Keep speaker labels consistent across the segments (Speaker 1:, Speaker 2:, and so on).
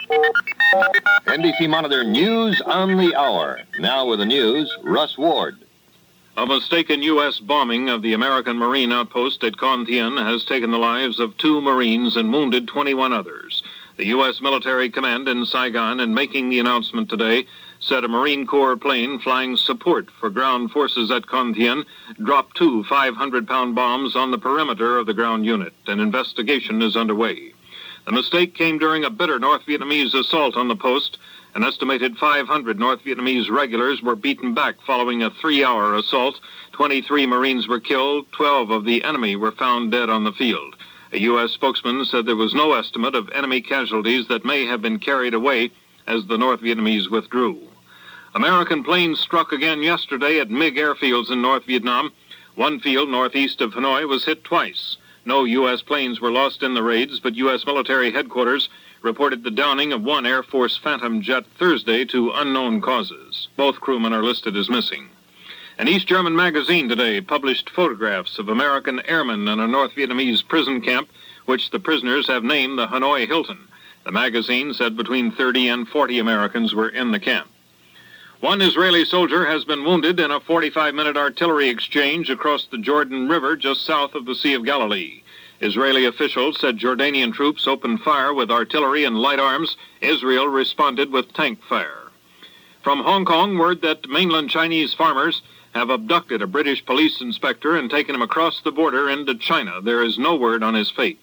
Speaker 1: NBC Monitor News on the Hour. Now with the news, Russ Ward.
Speaker 2: A mistaken U.S. bombing of the American Marine outpost at Con Thien has taken the lives of 2 Marines and wounded 21 others. The U.S. military command in Saigon, in making the announcement today, said a Marine Corps plane flying support for ground forces at Con Thien dropped 2 500-pound bombs on the perimeter of the ground unit. An investigation is underway. The mistake came during a bitter North Vietnamese assault on the post. An estimated 500 North Vietnamese regulars were beaten back following a 3-hour assault. 23 Marines were killed. 12 of the enemy were found dead on the field. A U.S. spokesman said there was no estimate of enemy casualties that may have been carried away as the North Vietnamese withdrew. American planes struck again yesterday at MiG airfields in North Vietnam. One field northeast of Hanoi was hit twice. No U.S. planes were lost in the raids, but U.S. military headquarters reported the downing of one Air Force Phantom jet Thursday to unknown causes. Both crewmen are listed as missing. An East German magazine today published photographs of American airmen in a North Vietnamese prison camp, which the prisoners have named the Hanoi Hilton. The magazine said between 30 and 40 Americans were in the camp. One Israeli soldier has been wounded in a 45-minute artillery exchange across the Jordan River just south of the Sea of Galilee. Israeli officials said Jordanian troops opened fire with artillery and light arms. Israel responded with tank fire. From Hong Kong, word that mainland Chinese farmers have abducted a British police inspector and taken him across the border into China. There is no word on his fate.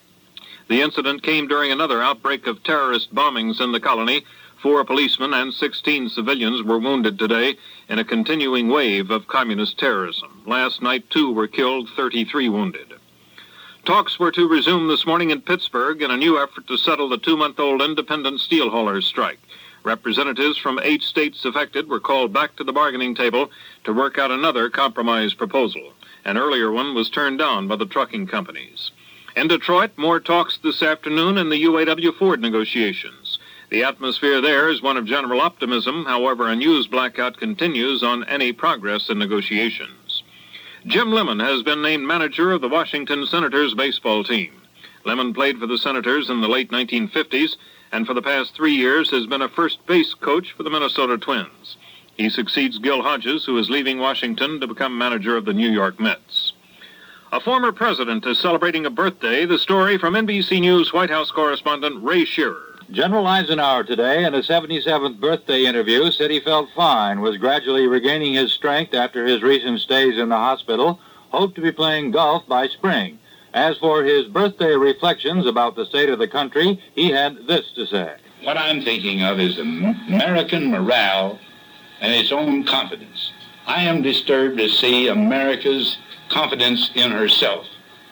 Speaker 2: The incident came during another outbreak of terrorist bombings in the colony. 4 policemen and 16 civilians were wounded today in a continuing wave of communist terrorism. Last night, 2 were killed, 33 wounded. Talks were to resume this morning in Pittsburgh in a new effort to settle the 2-month-old independent steel haulers strike. Representatives from 8 states affected were called back to the bargaining table to work out another compromise proposal. An earlier one was turned down by the trucking companies. In Detroit, more talks this afternoon in the UAW Ford negotiations. The atmosphere there is one of general optimism. However, a news blackout continues on any progress in negotiations. Jim Lemon has been named manager of the Washington Senators baseball team. Lemon played for the Senators in the late 1950s and for the past 3 years has been a first base coach for the Minnesota Twins. He succeeds Gil Hodges, who is leaving Washington to become manager of the New York Mets. A former president is celebrating a birthday. The story from NBC News White House correspondent Ray Shearer.
Speaker 3: General Eisenhower today, in a 77th birthday interview, said he felt fine, was gradually regaining his strength after his recent stays in the hospital, hoped to be playing golf by spring. As for his birthday reflections about the state of the country, he had this to say.
Speaker 4: What I'm thinking of is American morale and its own confidence. I am disturbed to see America's confidence in herself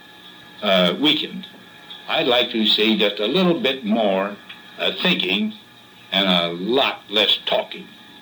Speaker 4: weakened. I'd like to see just a little bit more thinking and a lot less talking,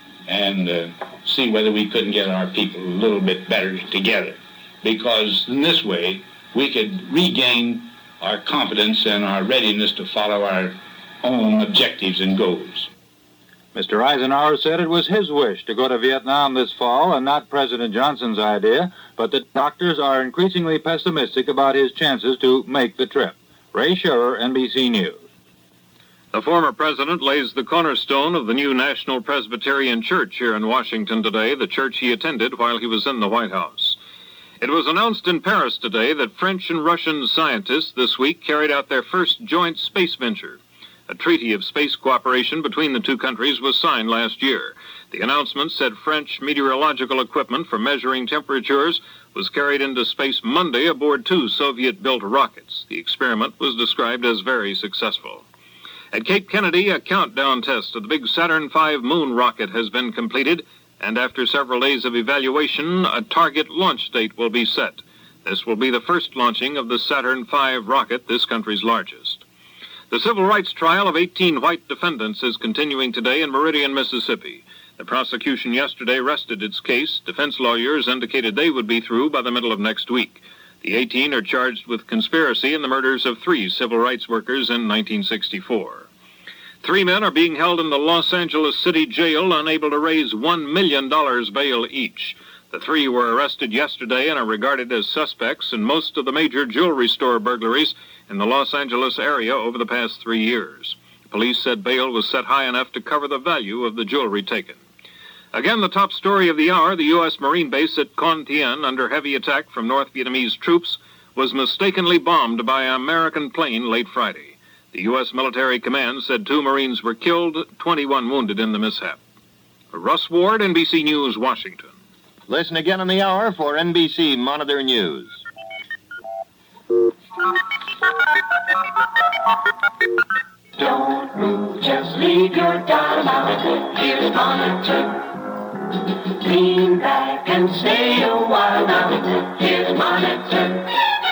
Speaker 4: and see whether we couldn't get our people a little bit better together, because in this way we could regain our confidence and our readiness to follow our own objectives and goals.
Speaker 3: Mr. Eisenhower said it was his wish to go to Vietnam this fall and not President Johnson's idea, but that doctors are increasingly pessimistic about his chances to make the trip. Ray Shearer, NBC News.
Speaker 2: The former president lays the cornerstone of the new National Presbyterian Church here in Washington today, the church he attended while he was in the White House. It was announced in Paris today that French and Russian scientists this week carried out their first joint space venture. A treaty of space cooperation between the two countries was signed last year. The announcement said French meteorological equipment for measuring temperatures was carried into space Monday aboard 2 Soviet-built rockets. The experiment was described as very successful. At Cape Kennedy, a countdown test of the big Saturn V moon rocket has been completed, and after several days of evaluation, a target launch date will be set. This will be the first launching of the Saturn V rocket, this country's largest. The civil rights trial of 18 white defendants is continuing today in Meridian, Mississippi. The prosecution yesterday rested its case. Defense lawyers indicated they would be through by the middle of next week. The 18 are charged with conspiracy in the murders of 3 civil rights workers in 1964. 3 men are being held in the Los Angeles City Jail, unable to raise $1 million bail each. The 3 were arrested yesterday and are regarded as suspects in most of the major jewelry store burglaries in the Los Angeles area over the past 3 years. Police said bail was set high enough to cover the value of the jewelry taken. Again, the top story of the hour, the U.S. Marine base at Con Thien, under heavy attack from North Vietnamese troops, was mistakenly bombed by an American plane late Friday. The U.S. military command said 2 Marines were killed, 21 wounded in the mishap. Russ Ward, NBC News, Washington.
Speaker 1: Listen again on the hour for NBC Monitor News.
Speaker 5: Don't move, just leave your dial out. Here's Monitor. Lean back and stay a while now. Here's Monitor.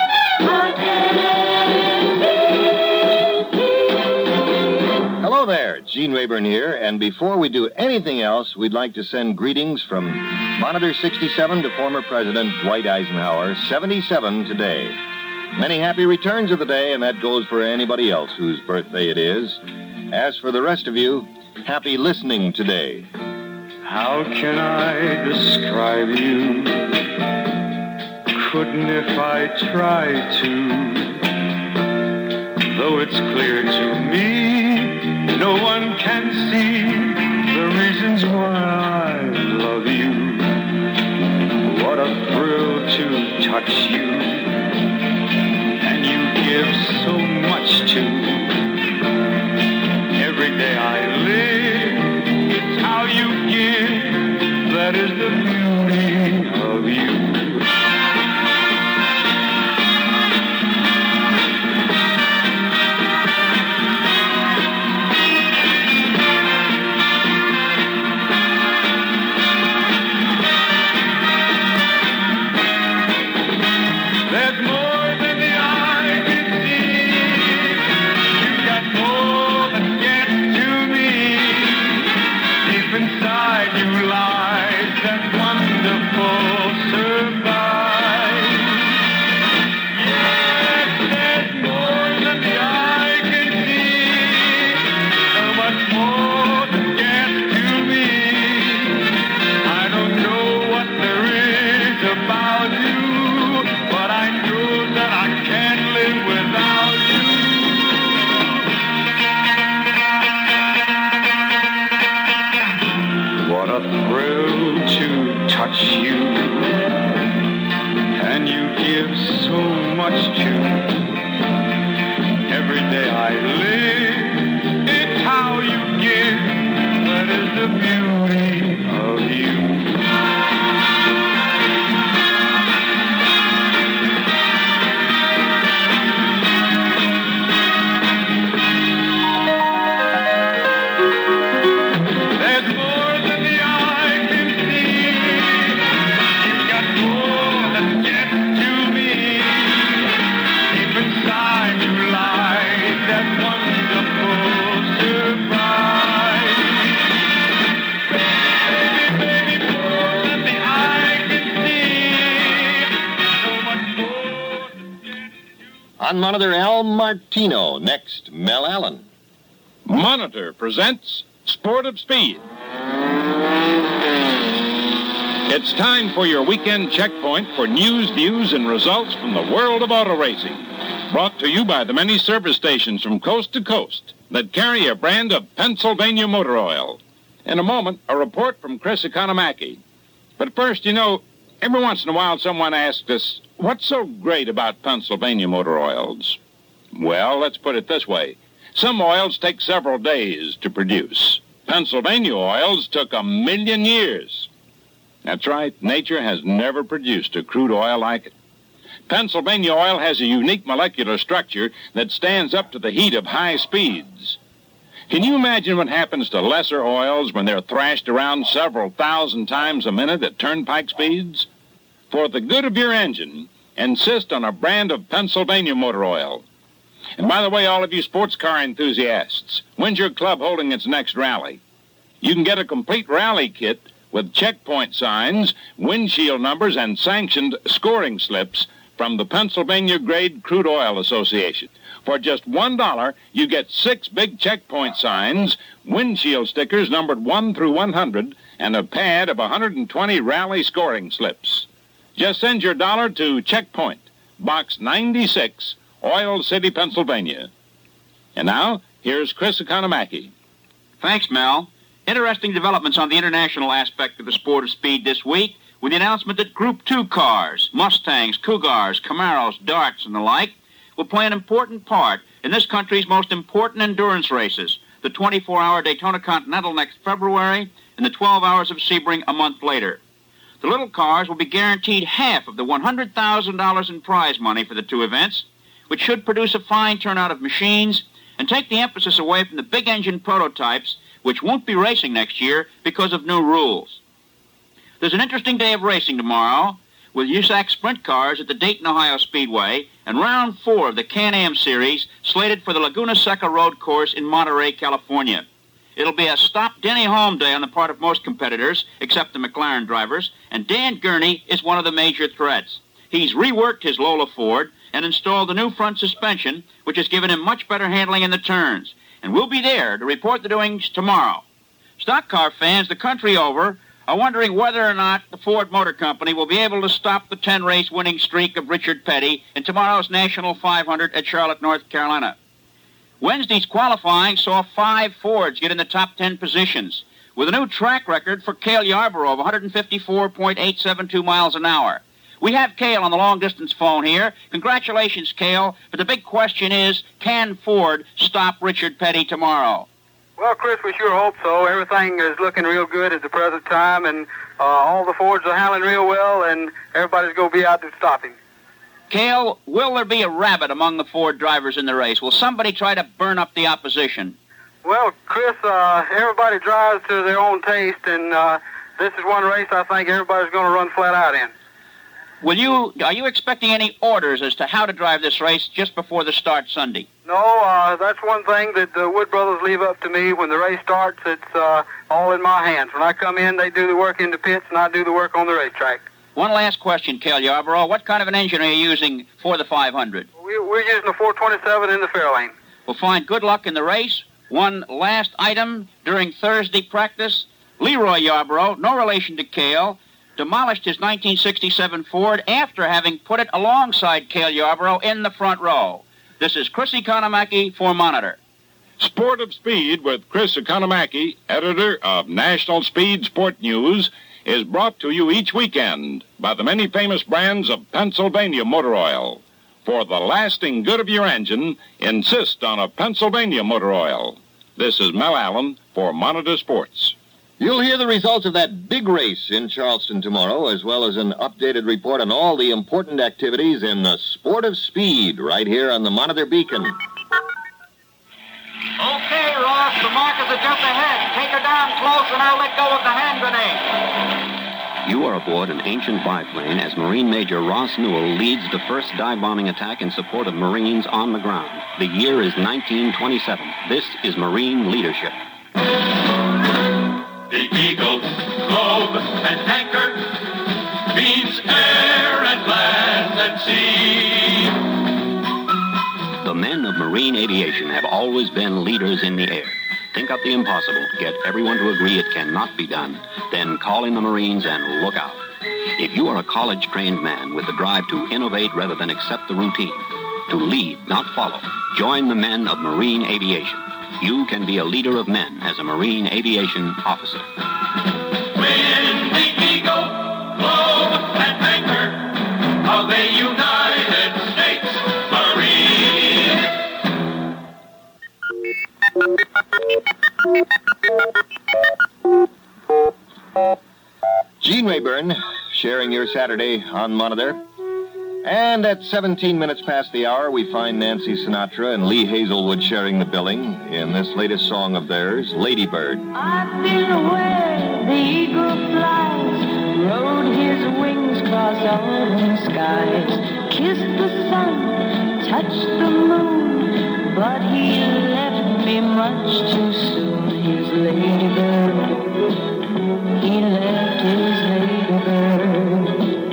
Speaker 1: Hello there, Gene Rayburn here, and before we do anything else, we'd like to send greetings from Monitor 67 to former President Dwight Eisenhower, 77 today. Many happy returns of the day, and that goes for anybody else whose birthday it is. As for the rest of you, happy listening today.
Speaker 6: How can I describe you? Couldn't if I tried to. Though it's clear to me, no one can see the reasons why I love you. What a thrill to touch you. And you give so much to. Every day I live, it's how you give. That is the beauty of you.
Speaker 1: On Monitor, Al Martino. Next, Mel Allen.
Speaker 7: Monitor presents Sport of Speed. It's time for your weekend checkpoint for news, views, and results from the world of auto racing. Brought to you by the many service stations from coast to coast that carry a brand of Pennsylvania motor oil. In a moment, a report from Chris Economaki. But first, every once in a while someone asks us, what's so great about Pennsylvania motor oils? Well, let's put it this way. Some oils take several days to produce. Pennsylvania oils took 1,000,000 years. That's right. Nature has never produced a crude oil like it. Pennsylvania oil has a unique molecular structure that stands up to the heat of high speeds. Can you imagine what happens to lesser oils when they're thrashed around several thousand times a minute at turnpike speeds? For the good of your engine, insist on a brand of Pennsylvania motor oil. And by the way, all of you sports car enthusiasts, when's your club holding its next rally? You can get a complete rally kit with checkpoint signs, windshield numbers, and sanctioned scoring slips from the Pennsylvania Grade Crude Oil Association. For just $1, you get 6 big checkpoint signs, windshield stickers numbered 1 through 100, and a pad of 120 rally scoring slips. Just send your dollar to Checkpoint, Box 96, Oil City, Pennsylvania. And now, here's Chris Economaki.
Speaker 8: Thanks, Mel. Interesting developments on the international aspect of the sport of speed this week with the announcement that Group 2 cars, Mustangs, Cougars, Camaros, Darts, and the like, will play an important part in this country's most important endurance races, the 24-hour Daytona Continental next February and the 12 Hours of Sebring a month later. The little cars will be guaranteed half of the $100,000 in prize money for the two events, which should produce a fine turnout of machines and take the emphasis away from the big engine prototypes, which won't be racing next year because of new rules. There's an interesting day of racing tomorrow with USAC sprint cars at the Dayton, Ohio Speedway and round 4 of the Can-Am Series slated for the Laguna Seca Road Course in Monterey, California. It'll be a stop Denny home day on the part of most competitors, except the McLaren drivers, and Dan Gurney is one of the major threats. He's reworked his Lola Ford and installed the new front suspension, which has given him much better handling in the turns. And we'll be there to report the doings tomorrow. Stock car fans the country over are wondering whether or not the Ford Motor Company will be able to stop the 10-race winning streak of Richard Petty in tomorrow's National 500 at Charlotte, North Carolina. Wednesday's qualifying saw 5 Fords get in the top 10 positions, with a new track record for Cale Yarborough of 154.872 miles an hour. We have Cale on the long-distance phone here. Congratulations, Cale. But the big question is, can Ford stop Richard Petty tomorrow?
Speaker 9: Well, Chris, we sure hope so. Everything is looking real good at the present time, and all the Fords are handling real well, and everybody's going to be out to stop him.
Speaker 8: Cale, will there be a rabbit among the Ford drivers in the race? Will somebody try to burn up the opposition?
Speaker 9: Well, Chris, everybody drives to their own taste, and this is one race I think everybody's going to run flat out in.
Speaker 8: Are you expecting any orders as to how to drive this race just before the start Sunday?
Speaker 9: No, that's one thing that the Wood brothers leave up to me. When the race starts, it's all in my hands. When I come in, they do the work in the pits, and I do the work on the racetrack.
Speaker 8: One last question, Cale Yarborough. What kind of an engine are you using for the 500?
Speaker 9: We're using a 427 in the Fairlane.
Speaker 8: Well, fine. Good luck in the race. One last item during Thursday practice. Leroy Yarborough, no relation to Cale, demolished his 1967 Ford after having put it alongside Cale Yarborough in the front row. This is Chris Economaki for Monitor.
Speaker 7: Sport of Speed with Chris Economaki, editor of National Speed Sport News, is brought to you each weekend by the many famous brands of Pennsylvania motor oil. For the lasting good of your engine, insist on a Pennsylvania motor oil. This is Mel Allen for Monitor Sports.
Speaker 1: You'll hear the results of that big race in Charleston tomorrow, as well as an updated report on all the important activities in the Sport of Speed right here on the Monitor Beacon.
Speaker 8: Okay, Ross, the markers are just ahead. Take her down close and I'll let go of the hand grenade.
Speaker 10: You are aboard an ancient biplane as Marine Major Ross Newell leads the first dive-bombing attack in support of Marines on the ground. The year is 1927. This is Marine leadership.
Speaker 5: The Eagle, Globe, and Anchor means air and land and sea.
Speaker 10: The men of marine aviation have always been leaders in the air. Think up the impossible, get everyone to agree it cannot be done, then call in the Marines and look out. If you are a college-trained man with the drive to innovate rather than accept the routine, to lead, not follow, join the men of marine aviation. You can be a leader of men as a Marine aviation officer.
Speaker 5: When the Eagle, Globe, and Anchor of the United States Marines.
Speaker 1: Gene Rayburn, sharing your Saturday on Monitor. And at 17 minutes past the hour, we find Nancy Sinatra and Lee Hazelwood sharing the billing in this latest song of theirs, Lady Bird.
Speaker 11: I've been where the eagle flies, rode his wings across autumn skies, kissed the sun, touched the moon, but he left me much too soon. His lady bird, he left his lady bird.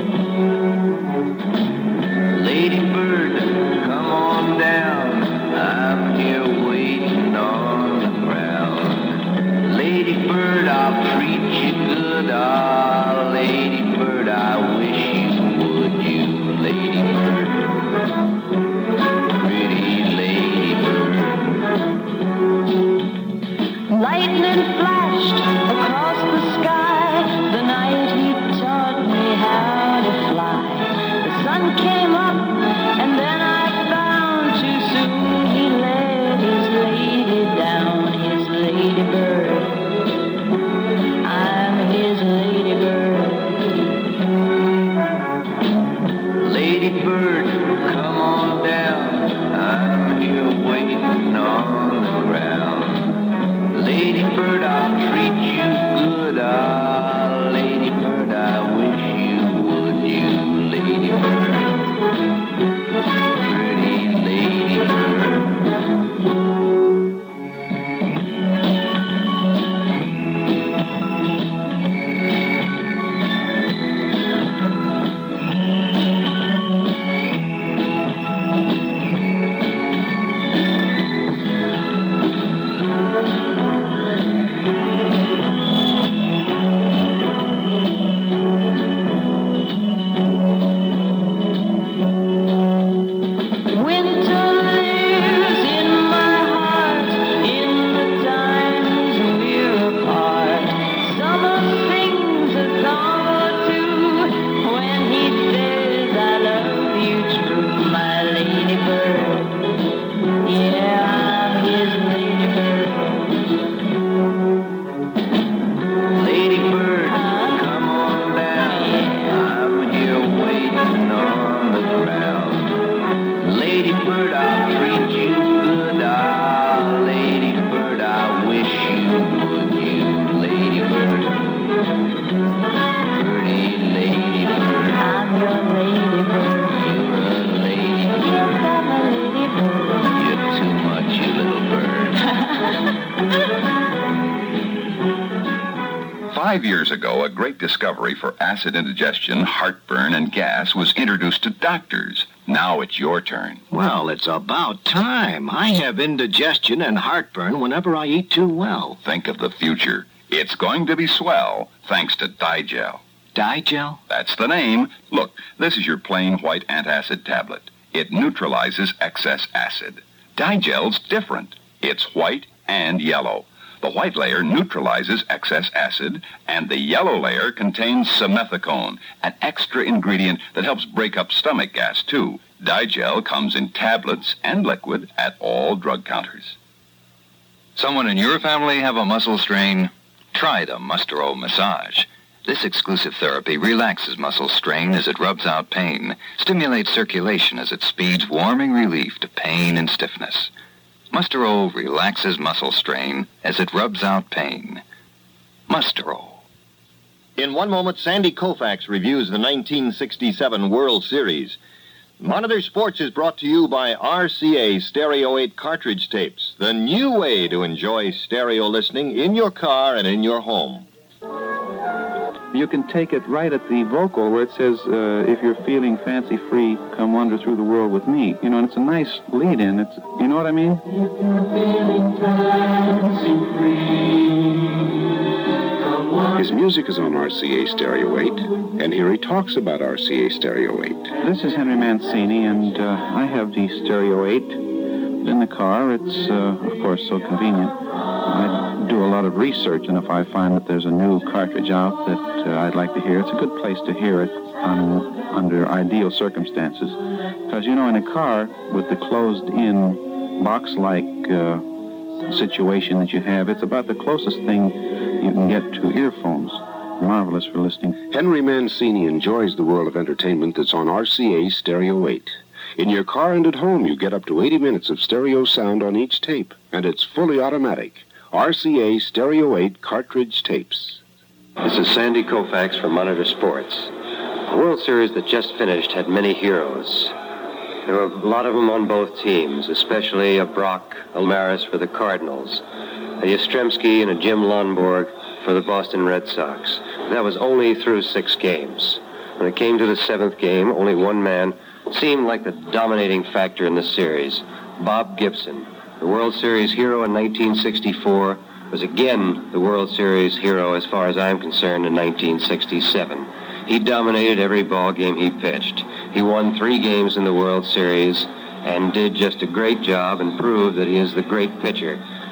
Speaker 12: Lady bird, come on down, I'm here waiting on the ground. Lady bird, I'll treat you good, ah, lady bird, I wish you would, you lady bird, pretty lady bird.
Speaker 11: Lightning flashed across the sky the night he taught me how to fly. The sun came up and then I found too soon he let his lady down, his ladybird. I'm his ladybird.
Speaker 12: Ladybird, come on down. I'm here waiting on the ground. Ladybird, I'll treat you good. Ah, ladybird, I wish you would. You ladybird, pretty ladybird.
Speaker 13: Ago, a great discovery for acid indigestion, heartburn, and gas was introduced to doctors. Now it's your turn.
Speaker 1: Well, it's about time. I have indigestion and heartburn whenever I eat too well.
Speaker 13: Think of the future. It's going to be swell, thanks to Digel.
Speaker 1: Digel?
Speaker 13: That's the name. Look, this is your plain white antacid tablet. It neutralizes excess acid. Digel's different. It's white and yellow. The white layer neutralizes excess acid, and the yellow layer contains simethicone, an extra ingredient that helps break up stomach gas, too. Digel comes in tablets and liquid at all drug counters.
Speaker 14: Someone in your family have a muscle strain? Try the Mustero massage. This exclusive therapy relaxes muscle strain as it rubs out pain, stimulates circulation as it speeds warming relief to pain and stiffness. Mustero relaxes muscle strain as it rubs out pain. Mustero.
Speaker 1: In one moment, Sandy Koufax reviews the 1967 World Series. Monitor Sports is brought to you by RCA Stereo 8 cartridge tapes, the new way to enjoy stereo listening in your car and in your home.
Speaker 15: You can take it right at the vocal where it says, if you're feeling fancy-free, come wander through the world with me. You know, and it's a nice lead-in. It's, you know what I mean?
Speaker 5: If you're feeling fancy-free,
Speaker 16: his music is on RCA Stereo 8, and here he talks about RCA Stereo 8.
Speaker 15: This is Henry Mancini, and I have the Stereo 8 in the car. It's, of course, so convenient. I do a lot of research, and if I find that there's a new cartridge out that I'd like to hear, it's a good place to hear it under ideal circumstances. Because, you know, in a car with the closed-in box-like situation that you have, it's about the closest thing you can get to earphones. Marvelous for listening.
Speaker 16: Henry Mancini enjoys the world of entertainment that's on RCA Stereo 8. In your car and at home, you get up to 80 minutes of stereo sound on each tape, and it's fully automatic. RCA Stereo 8 cartridge tapes.
Speaker 17: This is Sandy Koufax from Monitor Sports. The World Series that just finished had many heroes. There were a lot of them on both teams, especially a Brock Almaris for the Cardinals, a Yastrzemski and a Jim Lonborg for the Boston Red Sox. That was only through 6 games. When it came to the 7th game, only one man seemed like the dominating factor in the series. Bob Gibson, the World Series hero in 1964, was again the World Series hero as far as I'm concerned in 1967. He dominated every ball game he pitched. He won 3 games in the World Series and did just a great job and proved that he is the great pitcher.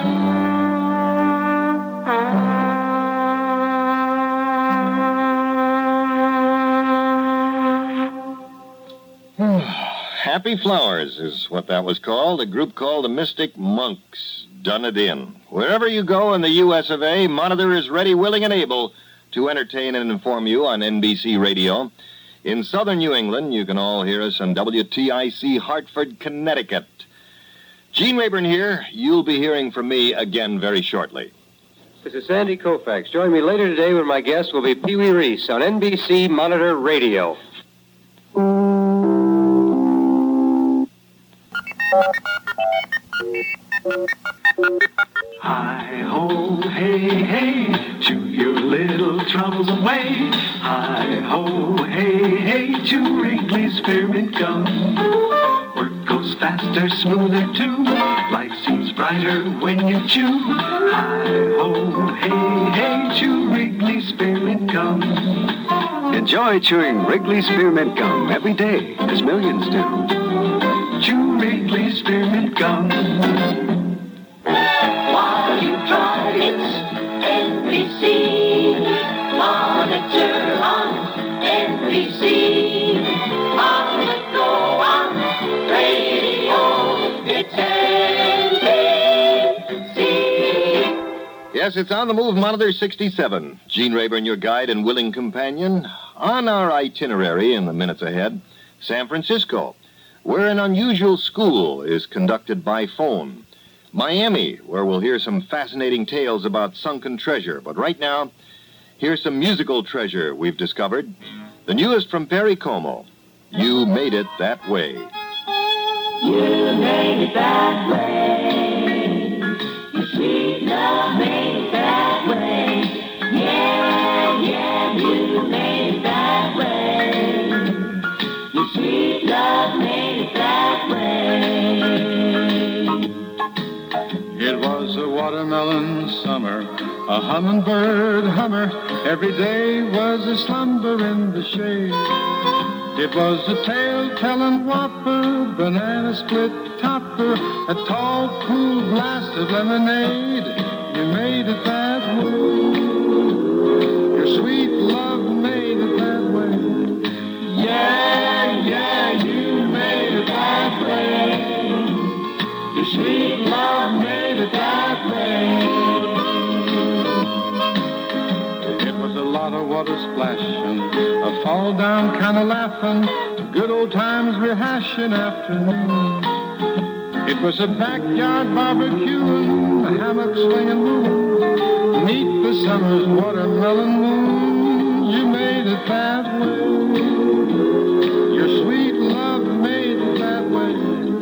Speaker 1: Happy Flowers is what that was called. A group called the Mystic Monks. Done it in. Wherever you go in the U.S. of A., Monitor is ready, willing, and able to entertain and inform you on NBC Radio. In southern New England, you can all hear us on WTIC Hartford, Connecticut. Gene Rayburn here. You'll be hearing from me again very shortly.
Speaker 17: This is Sandy Koufax. Join me later today when my guest will be Pee Wee Reese on NBC Monitor Radio.
Speaker 18: Hi-ho, hey, hey, shoo your little troubles away. Hi-ho, hey, hey, chew Wrigley's Spearmint Gum. Work goes faster, smoother too. Life seems brighter when you chew. Hi-ho, hey, hey, chew Wrigley's Spearmint Gum.
Speaker 19: Enjoy chewing Wrigley's Spearmint Gum every day, as millions do.
Speaker 18: Chew Wrigley's Spearmint Gum.
Speaker 11: While you try it, NBC Monitor on NBC. On the go on radio, it's NBC.
Speaker 1: Yes, it's On the Move, Monitor 67. Gene Rayburn, your guide and willing companion. On our itinerary in the minutes ahead, San Francisco, where an unusual school is conducted by phone. Miami, where we'll hear some fascinating tales about sunken treasure. But right now, here's some musical treasure we've discovered. The newest from Perry Como, You Made It That Way.
Speaker 11: You made it that way. Your sweet love made it that way. Yeah, yeah, you made it that way. Your sweet love made it that way.
Speaker 6: It was a watermelon summer, a hummingbird hummer. Every day was a slumber in the shade. It was a tale-telling whopper, banana split topper, a tall, cool glass of lemonade. You made it that way. Your sweet love made it that way. Yeah, yeah, you made it that way. Your sweet love made it that way. It was a lot of water splashing, a fall down kind of laughing, good old times rehashing afternoon. It was a backyard barbecuing, a hammock swinging moon, neath the summer's watermelon moon. You made it that way. Your sweet love made it that way.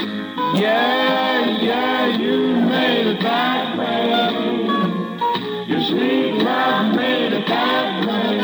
Speaker 6: Yeah, yeah, you made it that way. Your sweet love made it that way.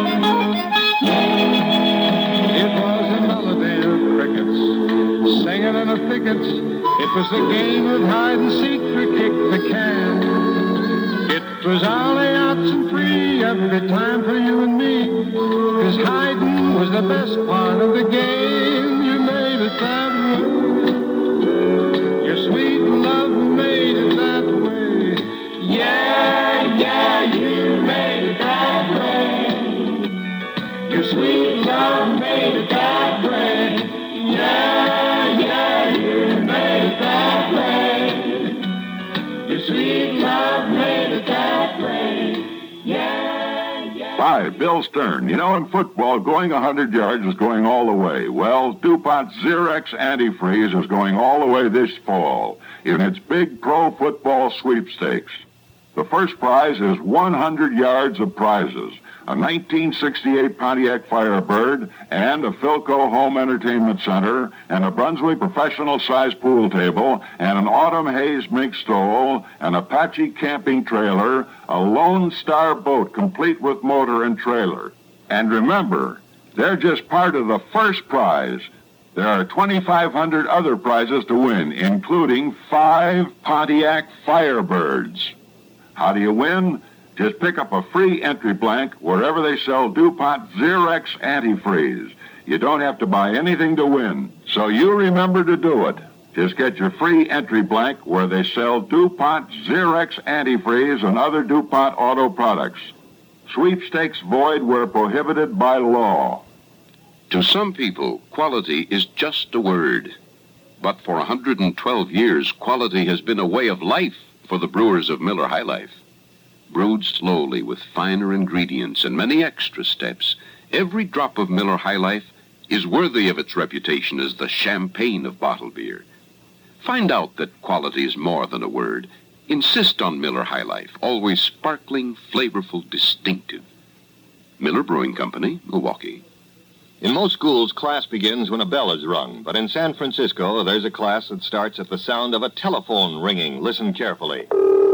Speaker 6: It was a melody of crickets singing in the thickets. It was a game of hide and seek or kick the can. It was alley outs and free every time for you and me. 'Cause hiding was the best part of the game. You made it that way. Your sweet love made it that way. Yeah, yeah, you made it that way. Your sweet love made it that way. Yeah, yeah, you made it that way. Your sweet love made it that way. Yeah, yeah.
Speaker 20: Hi, Bill Stern. You know, in football, going 100 yards is going all the way. Well, DuPont Xerox Antifreeze is going all the way this fall in its big pro football sweepstakes. The first prize is 100 yards of prizes, a 1968 Pontiac Firebird, and a Philco Home Entertainment Center, and a Brunswick professional-sized pool table, and an Autumn Haze mink stole, an Apache camping trailer, a Lone Star boat complete with motor and trailer. And remember, they're just part of the first prize. There are 2,500 other prizes to win, including 5 Pontiac Firebirds. How do you win? Just pick up a free entry blank wherever they sell DuPont Xerox Antifreeze. You don't have to buy anything to win, so you remember to do it. Just get your free entry blank where they sell DuPont Xerox antifreeze and other DuPont auto products. Sweepstakes void where prohibited by law.
Speaker 16: To some people, quality is just a word. But for 112 years, quality has been a way of life for the brewers of Miller High Life. Brewed slowly with finer ingredients and many extra steps, every drop of Miller High Life is worthy of its reputation as the champagne of bottled beer. Find out that quality is more than a word. Insist on Miller High Life, always sparkling, flavorful, distinctive. Miller Brewing Company, Milwaukee.
Speaker 1: In most schools, class begins when a bell is rung. But in San Francisco, there's a class that starts at the sound of a telephone ringing. Listen carefully.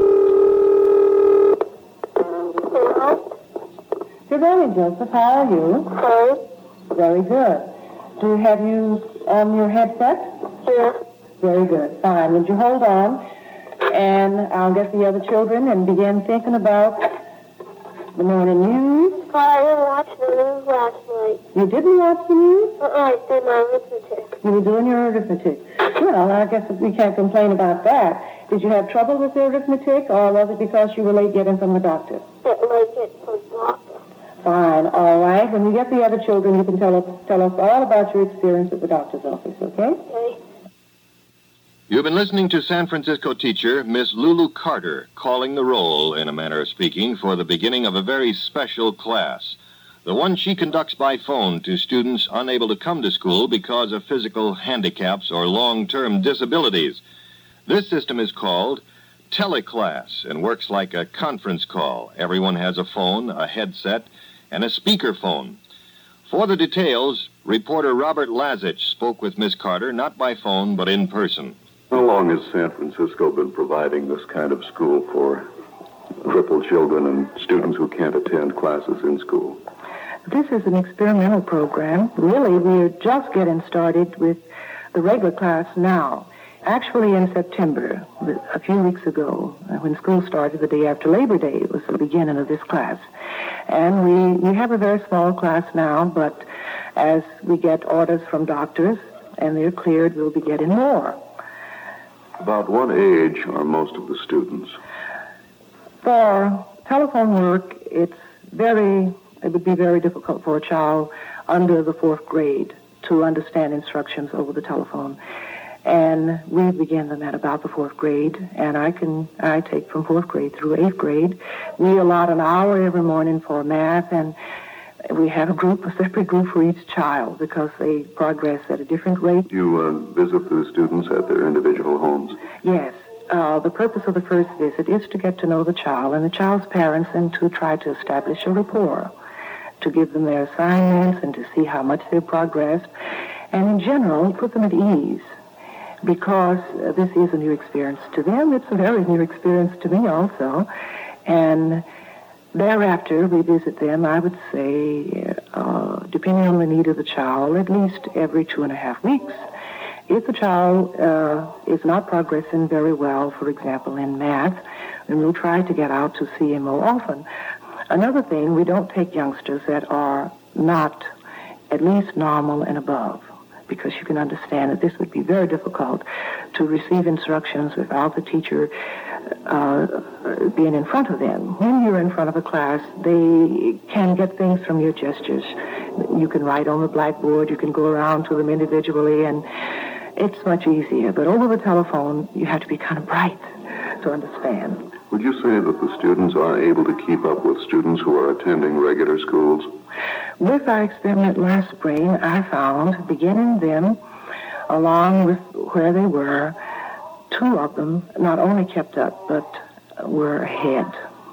Speaker 4: Good morning, Joseph. How are you? Fine. Very good. Have you on your headset?
Speaker 21: Yeah.
Speaker 4: Very good. Fine. Would you hold on? And I'll get the other children and begin thinking about the morning news.
Speaker 21: I didn't watch the news last night.
Speaker 4: You didn't watch the news?
Speaker 21: I did my arithmetic.
Speaker 4: You were doing your arithmetic. Well, I guess we can't complain about that. Did you have trouble with your arithmetic, or was it because you were late getting from the doctor?
Speaker 21: Late getting from the doctor.
Speaker 4: Fine. All right. When you get the other children, you can tell us all about your experience at the doctor's office, okay?
Speaker 21: Okay.
Speaker 1: You've been listening to San Francisco teacher Miss Lulu Carter calling the roll, in a manner of speaking, for the beginning of a very special class. The one she conducts by phone to students unable to come to school because of physical handicaps or long-term disabilities. This system is called teleclass and works like a conference call. Everyone has a phone, a headset, and a speakerphone. For the details, reporter Robert Lazich spoke with Miss Carter, not by phone, but in person.
Speaker 22: How long has San Francisco been providing this kind of school for crippled children and students who can't attend classes in school?
Speaker 4: This is an experimental program. Really, we're just getting started with the regular class now. Actually, in September, a few weeks ago, when school started the day after Labor Day, it was the beginning of this class. And we have a very small class now, but as we get orders from doctors and they're cleared, we'll be getting more.
Speaker 22: About what age are most of the students?
Speaker 4: For telephone work, it would be very difficult for a child under the 4th grade to understand instructions over the telephone. And we begin them at about the 4th grade, and I take from 4th grade through 8th grade. We allot an hour every morning for math, and we have a separate group for each child because they progress at a different rate.
Speaker 22: Do you visit the students at their individual homes?
Speaker 4: Yes. The purpose of the first visit is to get to know the child and the child's parents and to try to establish a rapport, to give them their assignments and to see how much they've progressed, and in general, put them at ease. Because this is a new experience to them. It's a very new experience to me also. And thereafter, we visit them, I would say, depending on the need of the child, at least every 2.5 weeks. If the child is not progressing very well, for example, in math, then we'll try to get out to see him more often. Another thing, we don't take youngsters that are not at least normal and above, because you can understand that this would be very difficult to receive instructions without the teacher being in front of them. When you're in front of a class, they can get things from your gestures. You can write on the blackboard, you can go around to them individually, and it's much easier. But over the telephone, you have to be kind of bright to understand.
Speaker 22: Would you say that the students are able to keep up with students who are attending regular schools?
Speaker 4: With our experiment last spring, I found, beginning them, along with where they were, 2 of them not only kept up, but were ahead.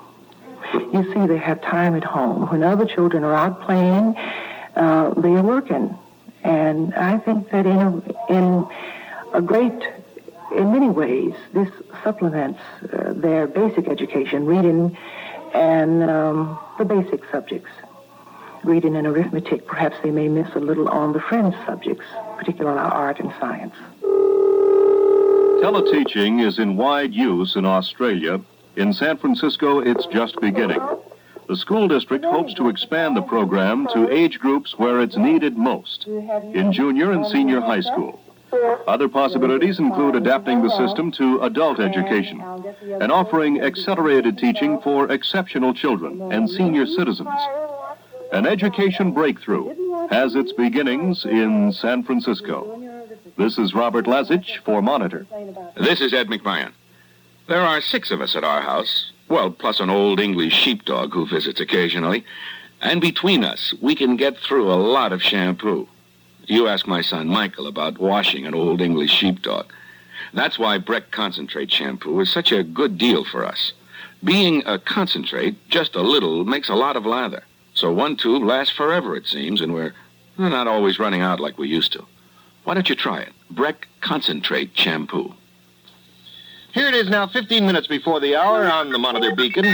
Speaker 4: You see, they have time at home. When other children are out playing, they are working. And I think that in many ways, this supplements their basic education, reading and the basic subjects. Reading and arithmetic, perhaps they may miss a little on the fringe subjects, particularly art and science.
Speaker 23: Teleteaching is in wide use in Australia. In San Francisco, it's just beginning. The school district hopes to expand the program to age groups where it's needed most, in junior and senior high school. Other possibilities include adapting the system to adult education and offering accelerated teaching for exceptional children and senior citizens. An education breakthrough has its beginnings in San Francisco. This is Robert Lazich for Monitor.
Speaker 2: This is Ed McMahon. There are 6 of us at our house, well, plus an old English sheepdog who visits occasionally. And between us, we can get through a lot of shampoo. You ask my son Michael about washing an old English sheepdog. That's why Breck Concentrate shampoo is such a good deal for us. Being a concentrate, just a little makes a lot of lather. So 1 tube lasts forever, it seems, and we're not always running out like we used to. Why don't you try it? Breck Concentrate shampoo.
Speaker 1: Here it is now, 15 minutes before the hour on the Monitor Beacon.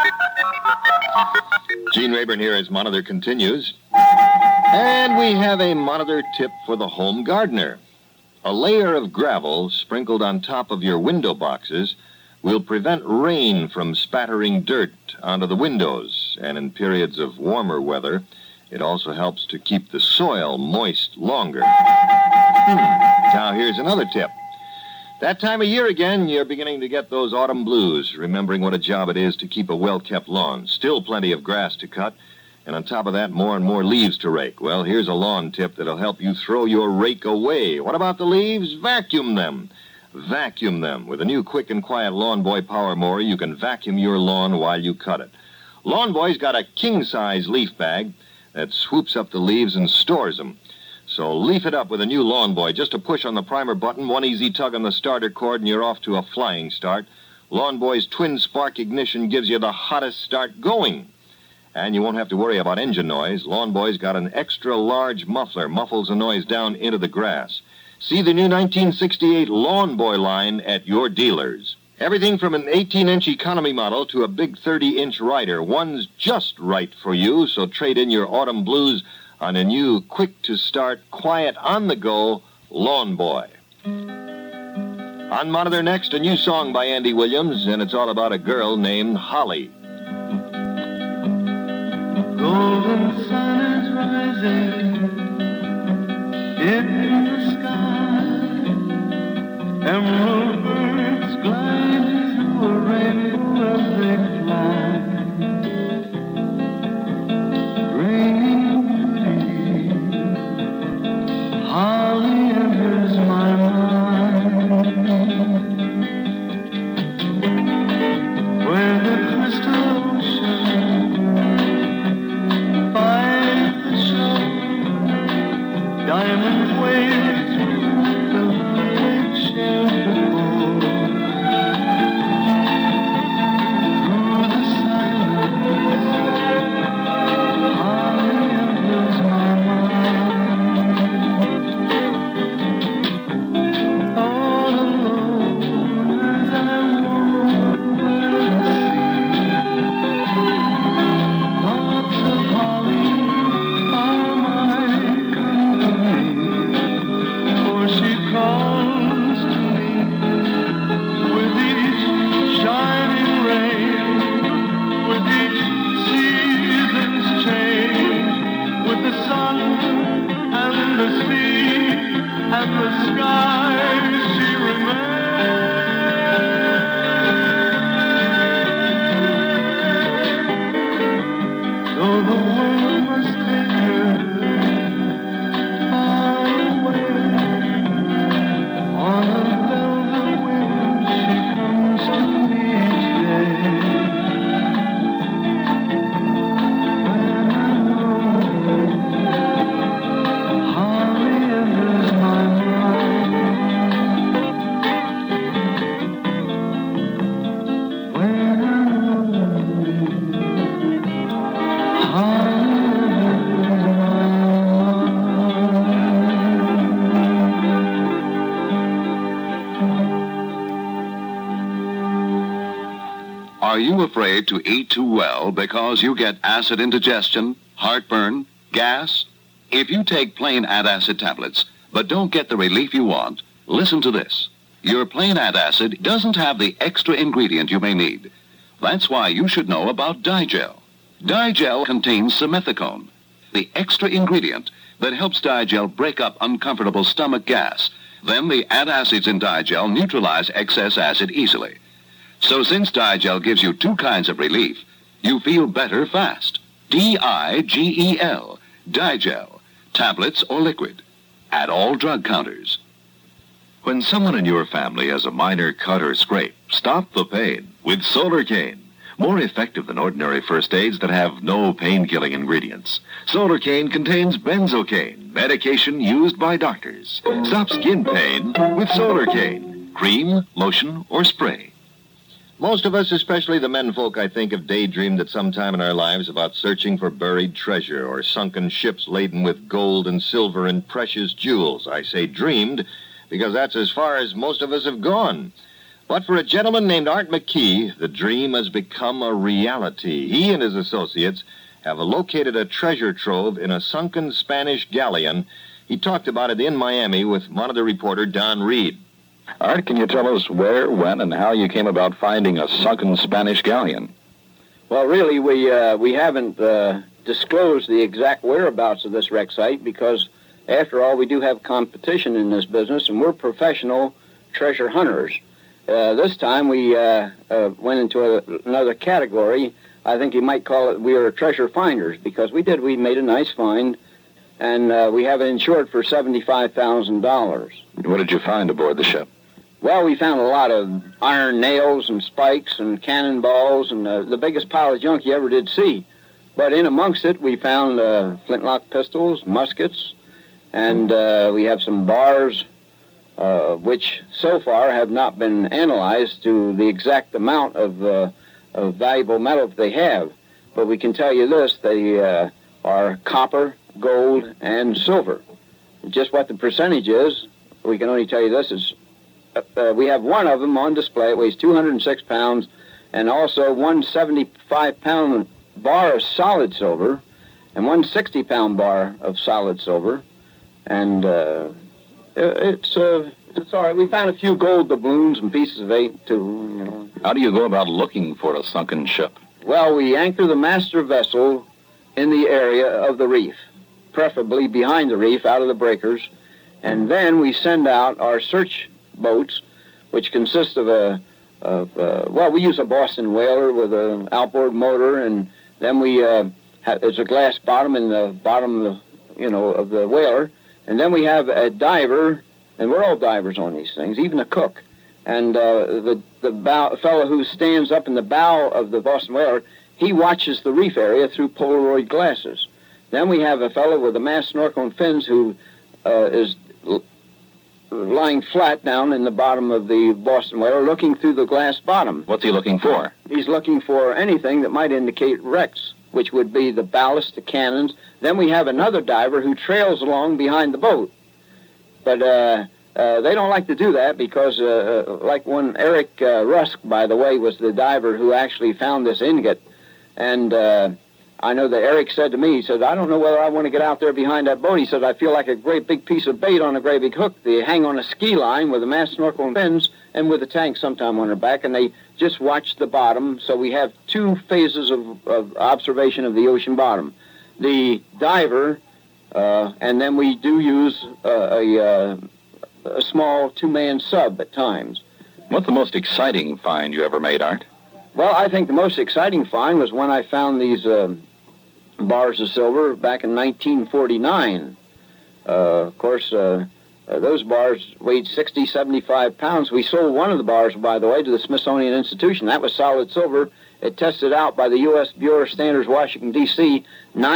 Speaker 1: Gene Rayburn here as Monitor continues. And we have a Monitor tip for the home gardener. A layer of gravel sprinkled on top of your window boxes will prevent rain from spattering dirt onto the windows. And in periods of warmer weather, it also helps to keep the soil moist longer. Now here's another tip. That time of year again, you're beginning to get those autumn blues, remembering what a job it is to keep a well-kept lawn. Still plenty of grass to cut, and on top of that, more and more leaves to rake. Well, here's a lawn tip that'll help you throw your rake away. What about the leaves? Vacuum them. Vacuum them. With a new quick and quiet Lawn Boy Power Mower, you can vacuum your lawn while you cut it. Lawn Boy's got a king-size leaf bag that swoops up the leaves and stores them. So leaf it up with a new Lawn Boy. Just a push on the primer button, one easy tug on the starter cord, and you're off to a flying start. Lawn Boy's twin spark ignition gives you the hottest start going. And you won't have to worry about engine noise. Lawn Boy's got an extra large muffler, muffles the noise down into the grass. See the new 1968 Lawn Boy line at your dealers. Everything from an 18-inch economy model to a big 30-inch rider. One's just right for you, so trade in your autumn blues on a new, quick-to-start, quiet-on-the-go Lawn Boy. On Monitor next, a new song by Andy Williams, and it's all about a girl named Holly.
Speaker 5: Golden sun is rising in the sky. Emerald birds glide through a rainbow as they fly. Holly enters my mind, where the crystal ocean finds the shore, diamond waves through the light shared before, through the silence, Holly enters my mind.
Speaker 3: Are you afraid to eat too well because you get acid indigestion, heartburn, gas? If you take plain antacid tablets but don't get the relief you want, listen to this. Your plain antacid doesn't have the extra ingredient you may need. That's why you should know about Digel. Digel contains simethicone, the extra ingredient that helps Digel break up uncomfortable stomach gas, Then the antacids in Digel neutralize excess acid easily. So since Digel gives you two kinds of relief, you feel better fast. D-I-G-E-L, Digel, tablets or liquid, at all drug counters.
Speaker 23: When someone in your family has a minor cut or scrape, stop the pain with Solarcaine. More effective than ordinary first aids that have no pain-killing ingredients. Solarcaine contains benzocaine, medication used by doctors. Stop skin pain with Solarcaine. Cream, lotion, or spray.
Speaker 1: Most of us, especially the menfolk, I think, have daydreamed at some time in our lives about searching for buried treasure or sunken ships laden with gold and silver and precious jewels. I say dreamed because that's as far as most of us have gone. But for a gentleman named Art McKee, the dream has become a reality. He and his associates have located a treasure trove in a sunken Spanish galleon. He talked about it in Miami with Monitor reporter Don Reed.
Speaker 7: Art, can you tell us where, when, and how you came about finding a sunken Spanish galleon?
Speaker 8: Well, really, we haven't disclosed the exact whereabouts of this wreck site because, after all, we do have competition in this business, and we're professional treasure hunters. This time we went into another category. I think you might call it we are treasure finders because we made a nice find, and we have it insured for $75,000.
Speaker 7: What did you find aboard the ship?
Speaker 8: Well, we found a lot of iron nails and spikes and cannonballs and the biggest pile of junk you ever did see. But in amongst it, we found flintlock pistols, muskets, and we have some bars, which so far have not been analyzed to the exact amount of valuable metal that they have. But we can tell you this, they are copper, gold, and silver. Just what the percentage is, we can only tell you this, is we have one of them on display. It weighs 206 pounds, and also one 75-pound bar of solid silver, and one 60-pound bar of solid silver. And it's all right. We found a few gold doubloons and pieces of 8, too.
Speaker 7: How do you go about looking for a sunken ship?
Speaker 8: Well, we anchor the master vessel in the area of the reef, preferably behind the reef, out of the breakers, and then we send out our search boats, which consist of we use a Boston whaler with an outboard motor, and then there's a glass bottom in the bottom of the whaler, and then we have a diver, and we're all divers on these things, even a cook. And the fellow who stands up in the bow of the Boston whaler, he watches the reef area through Polaroid glasses. Then we have a fellow with a mast, snorkel, and fins who is lying flat down in the bottom of the Boston whaler looking through the glass bottom.
Speaker 7: What's he looking for?
Speaker 8: He's looking for anything that might indicate wrecks, which would be the ballast, the cannons. Then we have another diver who trails along behind the boat. But they don't like to do that because, like one Eric Rusk, by the way, was the diver who actually found this ingot. And I know that Eric said to me, he said, I don't know whether I want to get out there behind that boat. He said, I feel like a great big piece of bait on a great big hook. They hang on a ski line with a mast, snorkel, and fins, and with a tank sometime on their back, and they just watch the bottom. So we have two phases of observation of the ocean bottom. The diver, and then we do use a small two-man sub at times.
Speaker 7: What's the most exciting find you ever made, Art?
Speaker 8: Well, I think the most exciting find was when I found these bars of silver back in 1949. Of course, those bars weighed 60, 75 pounds. We sold one of the bars, by the way, to the Smithsonian Institution. That was solid silver. It tested out by the U.S. Bureau of Standards, Washington, D.C.,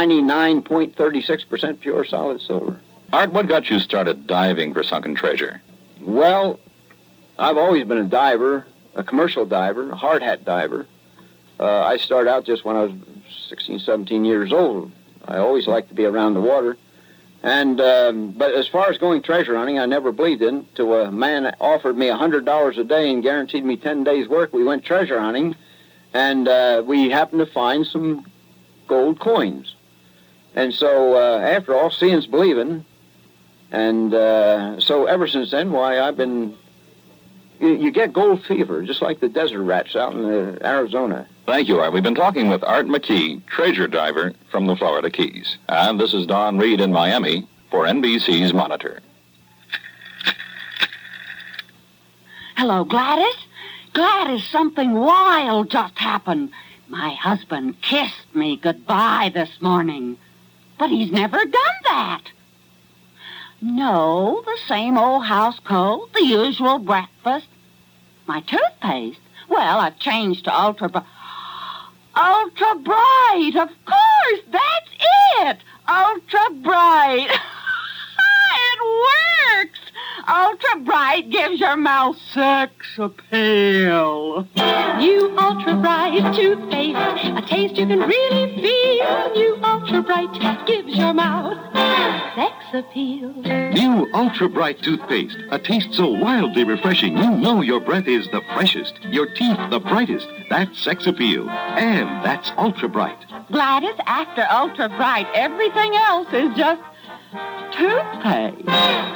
Speaker 8: 99.36% pure solid silver.
Speaker 7: Art, what got you started diving for sunken treasure?
Speaker 8: Well, I've always been a diver, a commercial diver, a hard hat diver. I started out just when I was 16, 17 years old. I always liked to be around the water. And but as far as going treasure hunting, I never believed in it until a man offered me $100 a day and guaranteed me 10 days' work. We went treasure hunting, and we happened to find some gold coins. And so, after all, seeing's believing. And so ever since then, I've been... You get gold fever, just like the desert rats out in Arizona.
Speaker 7: Thank you, Art. We've been talking with Art McKee, treasure diver from the Florida Keys. And this is Don Reed in Miami for NBC's Monitor.
Speaker 9: Hello, Gladys. Gladys, something wild just happened. My husband kissed me goodbye this morning. But he's never done that. No, the same old house code, the usual breakfast. My toothpaste? Well, I've changed to Ultra Bright. Ultra Bright, of course, that's it. Ultra Bright. It works. Ultra Bright gives your mouth sex appeal.
Speaker 11: New Ultra Bright toothpaste, a taste you can really feel. New Ultra Bright gives your mouth sex appeal.
Speaker 10: New Ultra Bright toothpaste, a taste so wildly refreshing, you know your breath is the freshest, your teeth the brightest. That's sex appeal, and that's Ultra Bright.
Speaker 9: Gladys, after Ultra Bright, everything else is just toothpaste.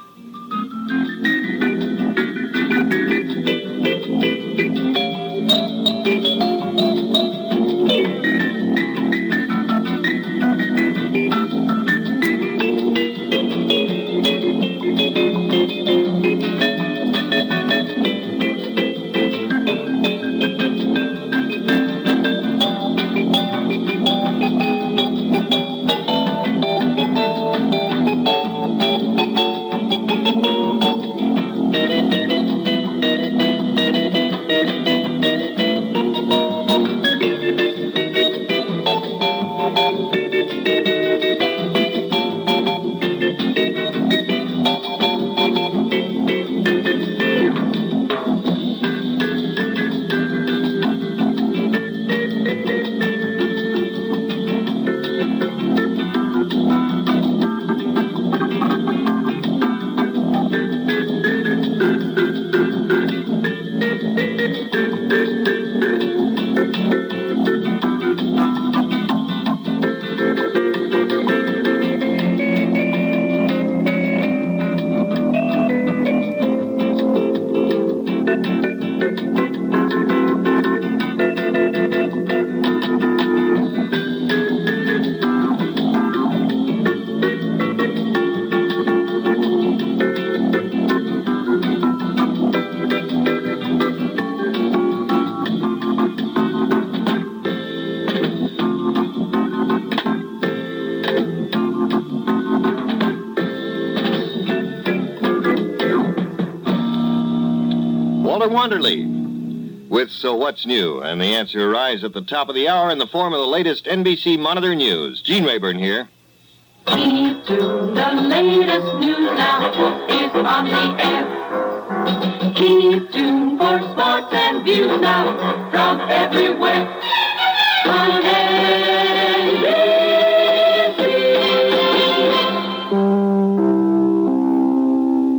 Speaker 1: Wonderly with So What's New, and the answer arrives at the top of the hour in the form of the latest NBC Monitor News. Gene Rayburn here.
Speaker 11: Keep tuned, the latest news now is on the air. Keep tuned for sports and views now from everywhere. On air.